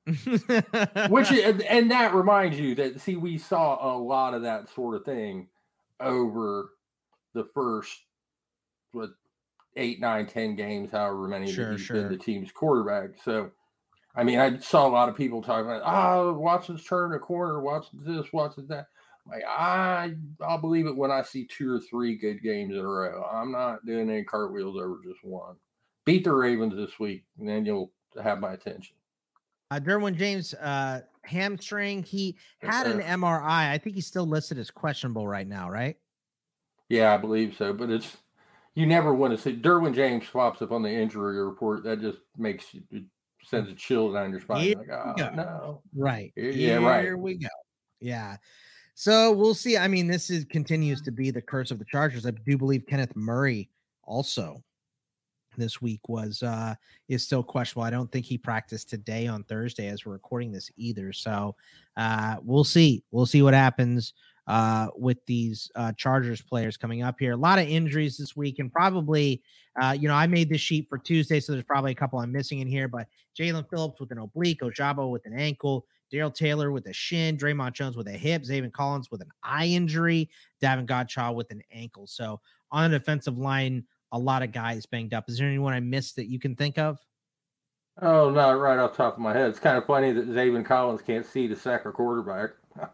Which and that reminds you that see we saw a lot of that sort of thing over the first what eight, nine, ten games, however many Sure, that he's sure. been the team's quarterback. So I mean, I saw a lot of people talking about, oh, Watson's turning a corner, Watson's this, Watson's that. Like I, I'll believe it when I see two or three good games in a row. I'm not doing any cartwheels over just one. Beat the Ravens this week, and then you'll have my attention. Uh, Derwin James, uh, hamstring. He had an M R I. I think he's still listed as questionable right now, right? Yeah, I believe so. But it's you never want to see Derwin James pops up on the injury report. That just makes you it sends a chill down your spine. Here Like, oh, we go. no, Right. Yeah, Here right. we go. Yeah. So we'll see. I mean, this is continues to be the curse of the Chargers. I do believe Kenneth Murray also this week was uh is still questionable. I don't think he practiced today on Thursday as we're recording this either. So uh we'll see. We'll see what happens uh with these uh Chargers players coming up here. A lot of injuries this week, and probably uh you know I made this sheet for Tuesday, so there's probably a couple I'm missing in here, but Jalen Phillips with an oblique, Ojabo with an ankle, Darrell Taylor with a shin, Draymond Jones with a hip, Zaven Collins with an eye injury, Davin Godchaux with an ankle. So on the defensive line, a lot of guys banged up. Is there anyone I missed that you can think of? Oh, not right off the top of my head. It's kind of funny that Zaven Collins can't see to sack a quarterback.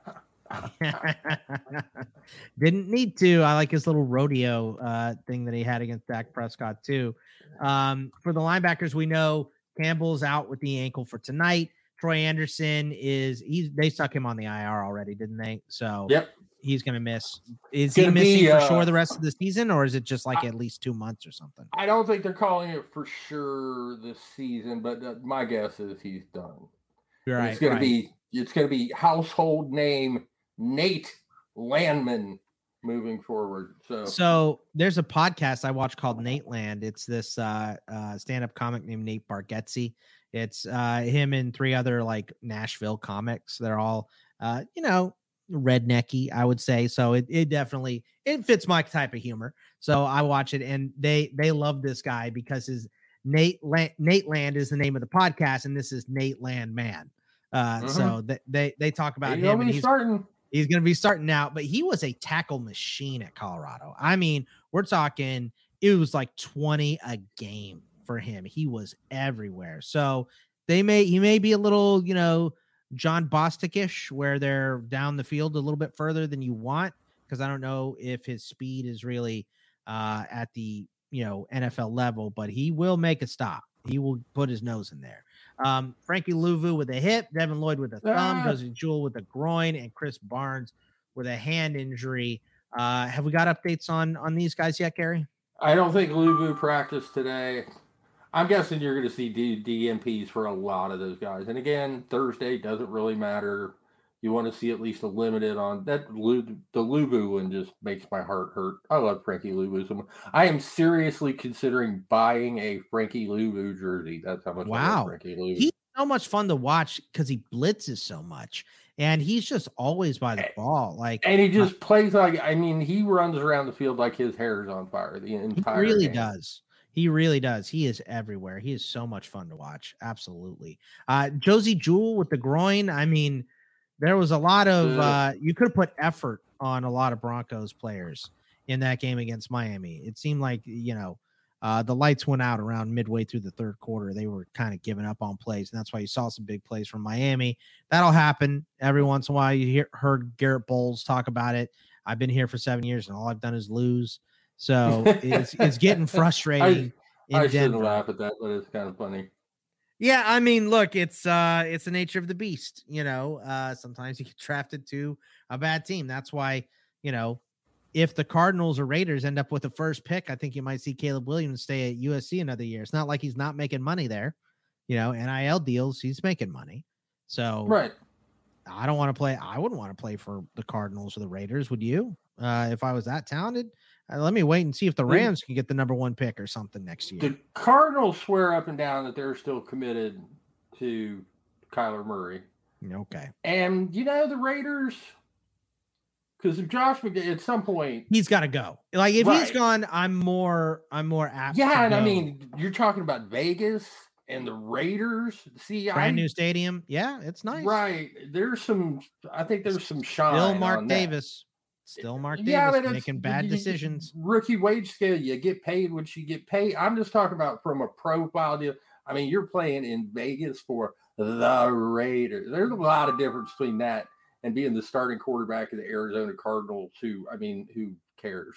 Didn't need to. I like his little rodeo uh, thing that he had against Dak Prescott too. Um, for the linebackers, we know Campbell's out with the ankle for tonight. Troy Anderson is he's they stuck him on the I R already, didn't they? So yep, he's gonna miss. Is Gonna he missing be, for uh, sure the rest of the season, or is it just like at least two months or something? I don't think they're calling it for sure this season, but uh, my guess is he's done. And Right, it's gonna right. be it's gonna be household name Nate Landman moving forward. So So there's a podcast I watch called Nate Land. It's this uh, uh, stand-up comic named Nate Bargatze. It's uh, him and three other like Nashville comics. They're all, uh, you know, rednecky, I would say. So it, it definitely it fits my type of humor. So I watch it, and they they love this guy because his Nate Land, Nate Land is the name of the podcast, and this is Nate Landman. Uh, Mhm. So th- they they talk about You him. know and he's he's starting. He's going to be starting out, but he was a tackle machine at Colorado. I mean, we're talking, it was like twenty a game for him. He was everywhere. So they may, he may be a little, you know, John Bostic-ish, where they're down the field a little bit further than you want. Cause I don't know if his speed is really uh, at the, you know, N F L level, but he will make a stop. He will put his nose in there. Um, Frankie Louvu with a hip, Devin Lloyd with a thumb, Ah. Josie Jewell with a groin, and Chris Barnes with a hand injury. Uh, have we got updates on on these guys yet, Gary? I don't think Luvu practiced today. I'm guessing you're going to see D- DNPs for a lot of those guys. And again, Thursday doesn't really matter. You want to see at least a limited on that. Lu- the Luvu one just makes my heart hurt. I love Frankie Luvu so much. I am seriously considering buying a Frankie Luvu jersey. That's how much I Wow, love Frankie Luvu. he's so much fun to watch because he blitzes so much, and he's just always by the ball. Like, And he just plays like, I mean, he runs around the field like his hair is on fire the he entire really game. does. He really does. He is everywhere. He is so much fun to watch. Absolutely. Uh, Josie Jewell with the groin. I mean, there was a lot of uh, you could have put effort on a lot of Broncos players in that game against Miami. It seemed like, you know, Uh, the lights went out around midway through the third quarter. They were kind of giving up on plays, and that's why you saw some big plays from Miami. That'll happen every once in a while. You hear, heard Garrett Bowles talk about it. I've been here for seven years, and all I've done is lose. So it's it's getting frustrating. I, I shouldn't laugh at that, but it's kind of funny. Yeah, I mean, look, it's uh, it's the nature of the beast. You know, uh, sometimes you get drafted to a bad team. That's why, you know, if the Cardinals or Raiders end up with the first pick, I think you might see Caleb Williams stay at U S C another year. It's not like he's not making money there. You know, N I L deals, he's making money. So right. I don't want to play. I wouldn't want to play for the Cardinals or the Raiders. Would you? Uh, if I was that talented, uh, let me wait and see if the Rams can get the number one pick or something next year. The Cardinals swear up and down that they're still committed to Kyler Murray. Okay. And, you know, the Raiders, because if Josh McDaniels, at some point, he's got to go. Like if right. he's gone, I'm more, I'm more apt. Yeah, and go. I mean, you're talking about Vegas and the Raiders. See, brand I, new stadium. Yeah, it's nice. Right. There's some. I think there's some shine. Still Mark on Davis. Still Mark yeah, Davis but making bad you, decisions. Rookie wage scale. You get paid what you get paid. I'm just talking about from a profile deal. I mean, you're playing in Vegas for the Raiders. There's a lot of difference between that and being the starting quarterback of the Arizona Cardinals, who, I mean, who cares?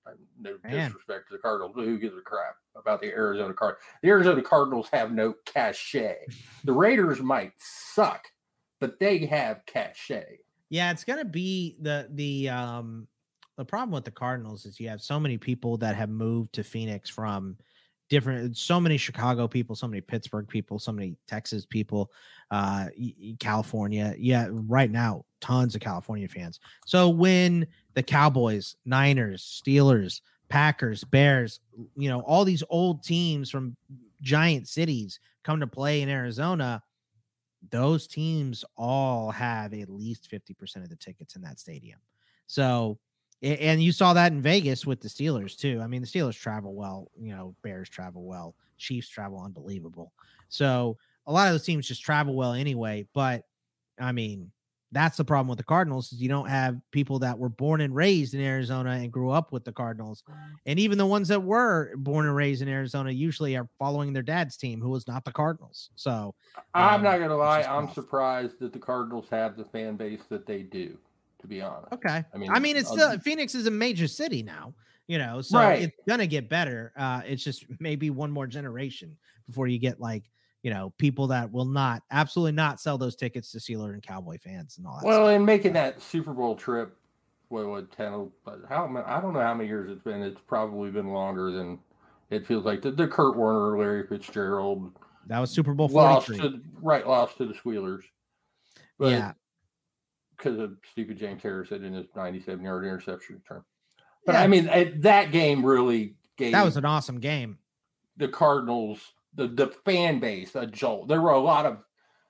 No Man. disrespect to the Cardinals, but who gives a crap about the Arizona Cardinals? The Arizona Cardinals have no cachet. The Raiders might suck, but they have cachet. Yeah, it's gonna be the the um the problem with the Cardinals is you have so many people that have moved to Phoenix from different, so many Chicago people, so many Pittsburgh people, so many Texas people, uh, California. Yeah, right now, tons of California fans. So when the Cowboys, Niners, Steelers, Packers, Bears, you know, all these old teams from giant cities come to play in Arizona, those teams all have at least fifty percent of the tickets in that stadium. So, and you saw that in Vegas with the Steelers too. I mean, the Steelers travel well, you know, Bears travel well, Chiefs travel unbelievable. So a lot of those teams just travel well anyway. But I mean, that's the problem with the Cardinals is you don't have people that were born and raised in Arizona and grew up with the Cardinals. And even the ones that were born and raised in Arizona usually are following their dad's team, who was not the Cardinals. So I'm um, not going to lie. just I'm tough. surprised that the Cardinals have the fan base that they do, to be honest. Okay. I mean, I mean, it's uh, still Phoenix is a major city now, you know, so Right. it's gonna get better. Uh, it's just maybe one more generation before you get like, you know, people that will not absolutely not sell those tickets to Steeler and Cowboy fans and all that. Well, stuff. and making that Super Bowl trip, what, what, ten, but how, I don't know how many years it's been. It's probably been longer than it feels like. The, the Kurt Warner, Larry Fitzgerald. That was Super Bowl lost forty-three. to, right, lost to the Squealers. But Yeah. because of stupid James Harrison in his ninety-seven yard interception return. But Yeah. I mean, it, that game really gave That was an awesome game. the Cardinals, the, the fan base, a jolt. There were a lot of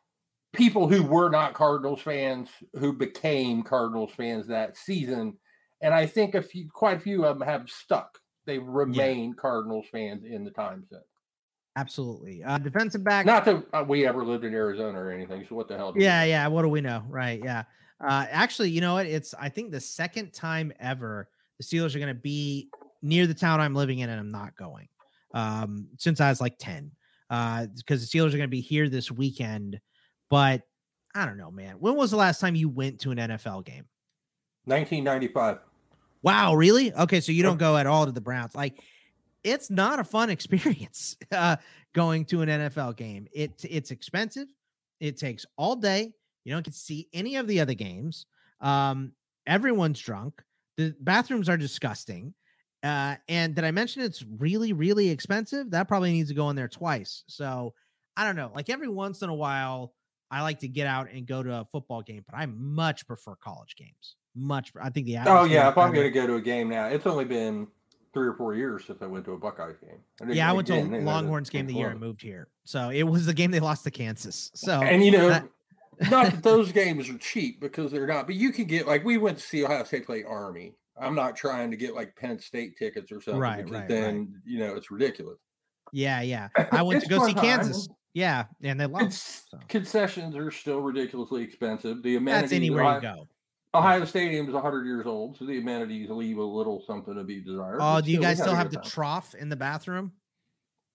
people who were not Cardinals fans who became Cardinals fans that season. And I think a few, quite a few of them have stuck. They remain Cardinals fans in the time since. Absolutely. Uh, defensive back. Not that uh, we ever lived in Arizona or anything. So what the hell? do we Yeah, know? yeah. What do we know? Right. Yeah. Uh, actually, you know what? It's, I think, the second time ever the Steelers are going to be near the town I'm living in, and I'm not going um, since I was like ten, uh, because the Steelers are going to be here this weekend. But I don't know, man. When was the last time you went to an N F L game? nineteen ninety-five. Wow, really? Okay, so you don't go at all to the Browns. Like, it's not a fun experience uh, going to an N F L game. It it's expensive. It takes all day. You don't get to see any of the other games. Um, everyone's drunk. The bathrooms are disgusting. Uh, and did I mention it's really, really expensive? That probably needs to go in there twice. So I don't know. Like every once in a while, I like to get out and go to a football game, but I much prefer college games. Much. I think the Oh, yeah. If I'm atmosphere- going to go to a game now, it's only been three or four years since I went to a Buckeyes game. And Yeah, I went to a again, it was Longhorns game the year I influence. moved here. So it was the game they lost to Kansas. So And you know, that- not that those games are cheap because they're not, but you can get like we went to see Ohio State play Army. I'm not trying to get like Penn State tickets or something Right, because right, then you know it's ridiculous. yeah, yeah. I went to It's go fun see time. Kansas. Yeah, and they lost. It's, concessions are still ridiculously expensive. The amenities That's anywhere you Ohio, go. Ohio Stadium is one hundred years old, so the amenities leave a little something to be desired. Oh, but do you still, we guys had still a have good the time. trough in the bathroom?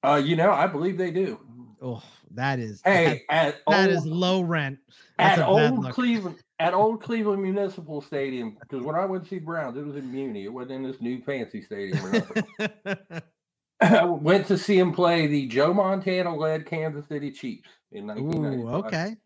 Uh, you know, I believe they do. Oh, that is hey, that, at that old, is low rent. That's at a bad old look. Cleveland, at old Cleveland Municipal Stadium. Because when I went to see the Browns, it was in Muni. It wasn't in this new fancy stadium or nothing. I went to see him play the Joe Montana-led Kansas City Chiefs in nineteen ninety-five. Ooh, okay.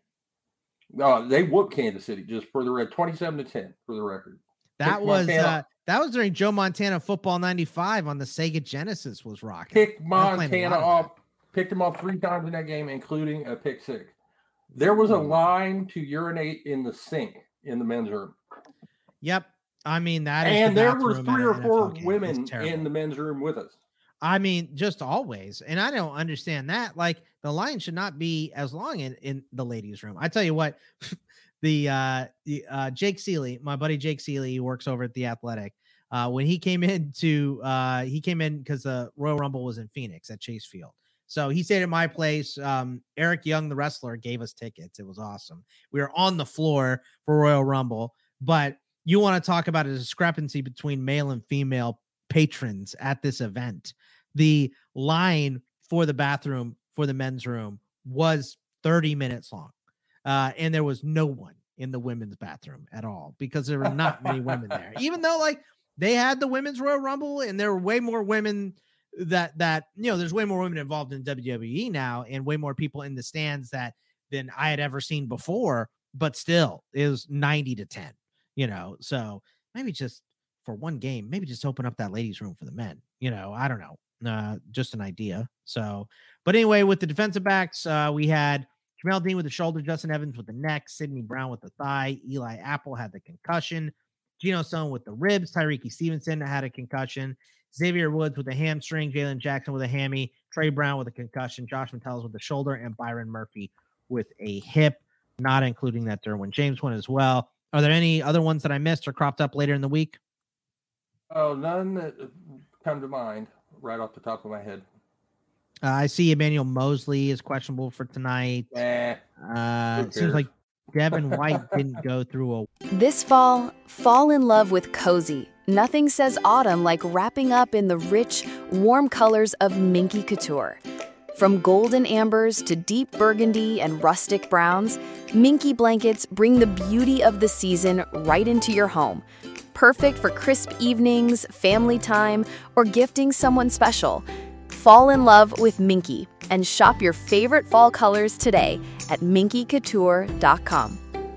Uh, they whooped Kansas City just for the record, twenty-seven to ten for the record. That Pick was Montana, uh, that was during Joe Montana Football ninety-five on the Sega Genesis was rocking. picked Montana off, picked him off three times in that game, including a pick six. There was a line to urinate in the sink in the men's room. Yep. I mean, that is and the there was bathroom three at or an four N F L game. women It's terrible. in the men's room with us. I mean, just always. And I don't understand that. Like, the line should not be as long in, in the ladies' room. I tell you what, the uh the uh Jake Seeley, my buddy Jake Seeley, who works over at the Athletic, uh, when he came in to uh he came in because the Royal Rumble was in Phoenix at Chase Field. So he stayed at my place. Um, Eric Young, the wrestler, gave us tickets. It was awesome. We were on the floor for Royal Rumble, but you want to talk about a discrepancy between male and female patrons at this event. The line for the bathroom for the men's room was thirty minutes long. Uh, and there was no one in the women's bathroom at all because there were not many women there, even though like they had the women's Royal Rumble and there were way more women that, that, you know, there's way more women involved in W W E now and way more people in the stands that than I had ever seen before, but still it was ninety to ten, you know? So maybe just for one game, maybe just open up that ladies' room for the men, you know, I don't know. Uh, just an idea. So, but anyway, with the defensive backs, uh, we had Jamel Dean with the shoulder, Justin Evans with the neck, Sidney Brown with the thigh, Eli Apple had the concussion, Geno Stone with the ribs, Tyreek Stevenson had a concussion, Xavier Woods with the hamstring, Jalen Jackson with a hammy, Trey Brown with a concussion, Josh Metellus with the shoulder, and Byron Murphy with a hip, not including that Derwin James one as well. Are there any other ones that I missed or cropped up later in the week? Oh, none that come to mind right off the top of my head. Uh, I see Emmanuel Mosley is questionable for tonight. Eh, uh, it seems like Devin White didn't go through a. This fall, fall in love with cozy. Nothing says autumn like wrapping up in the rich, warm colors of Minky Couture. From golden ambers to deep burgundy and rustic browns, Minky blankets bring the beauty of the season right into your home. Perfect for crisp evenings, family time, or gifting someone special. Fall in love with Minky and shop your favorite fall colors today at minky couture dot com.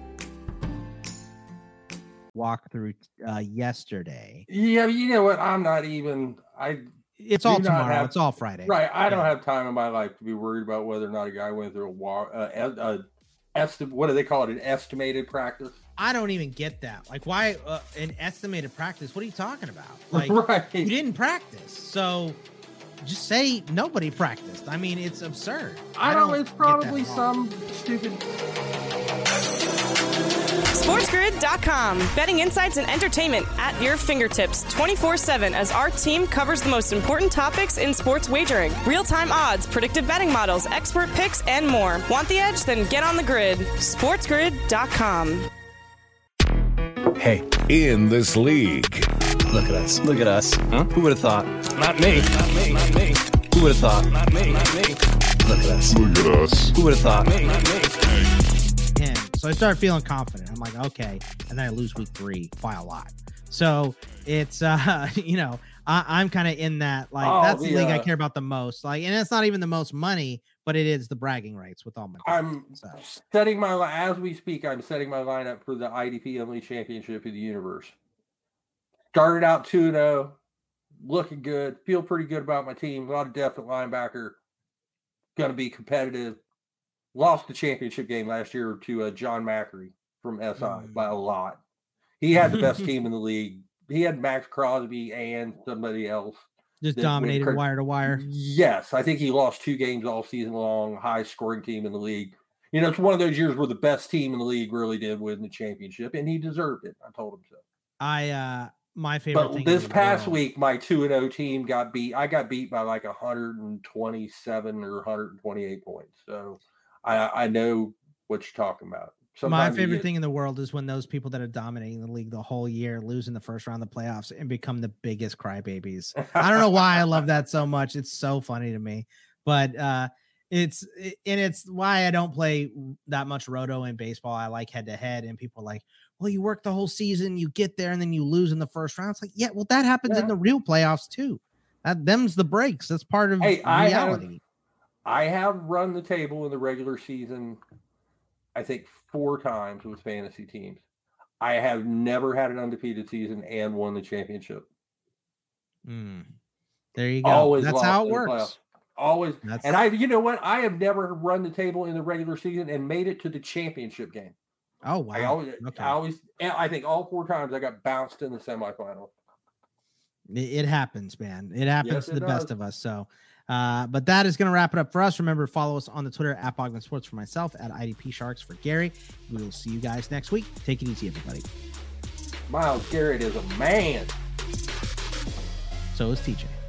Walk through uh, yesterday. Yeah, you know what? I'm not even. I. It's do all not tomorrow. have- It's all Friday. Right. I don't Yeah. have time in my life to be worried about whether or not a guy went through a war. Uh, uh, uh, esti- what do they call it? An estimated practice. I don't even get that. Like, why uh, an estimated practice? What are you talking about? Like, Right. you didn't practice, so just say nobody practiced. I mean, it's absurd. I don't know. It's get that probably at all. some stupid. SportsGrid dot com. Betting insights and entertainment at your fingertips twenty-four seven as our team covers the most important topics in sports wagering. Real-time odds, predictive betting models, expert picks, and more. Want the edge? Then get on the grid. SportsGrid dot com. Hey, in this league. Look at us. Look at us. Huh? Who would have thought? Not me. Not me. Not me. Who would have thought? Not me. Not me. Look at us. Look at us. Who would have thought? Me. Not me. In. So I started feeling confident. I'm like, okay. And then I lose week three by a lot. So it's, uh, you know, I, I'm kind of in that, like, Oh, that's the, the, league I uh, care about the most. Like, and it's not even the most money, but it is the bragging rights with all my. I'm so. setting my li- as we speak. I'm setting my lineup for the I D P Unleashed Championship of the Universe. Started out two and oh, looking good. Feel pretty good about my team. A lot of depth at linebacker. Going to be competitive. Lost the championship game last year to uh, John Macri from S I Mm. by a lot. He had the best team in the league. He had Max Crosby and somebody else. Just that dominated went- wire to wire. Yes, I think he lost two games all season long. Highest scoring team in the league. You know, it's one of those years where the best team in the league really did win the championship, and he deserved it. I told him so. I, uh, my favorite But thing this in the past world- week, my two and oh team got beat. I got beat by like one hundred twenty-seven or one hundred twenty-eight points. So I, I know what you're talking about. My Sometimes you favorite get- thing in the world is when those people that are dominating the league the whole year lose in the first round of the playoffs and become the biggest crybabies. I don't know why I love that so much. It's so funny to me. but uh, it's and it's why I don't play that much roto in baseball. I like head to head, and people are like, well, you work the whole season, you get there, and then you lose in the first round. It's like, yeah, well, that happens yeah. in the real playoffs too. That them's the breaks. That's part of hey, reality. I have, I have run the table in the regular season, I think four times with fantasy teams. I have never had an undefeated season and won the championship. Mm. There you go. Always That's how it works. Always. That's... And I, you know what? I have never run the table in the regular season and made it to the championship game. Oh, wow. I always, okay. I always, I think all four times I got bounced in the semifinals. It happens, man. It happens yes, to it the does. best of us. So, uh, but that is going to wrap it up for us. Remember to follow us on the Twitter at Bogman Sports for myself, at I D P Sharks for Gary. We will see you guys next week. Take it easy, everybody. Myles Garrett is a man. So is T J.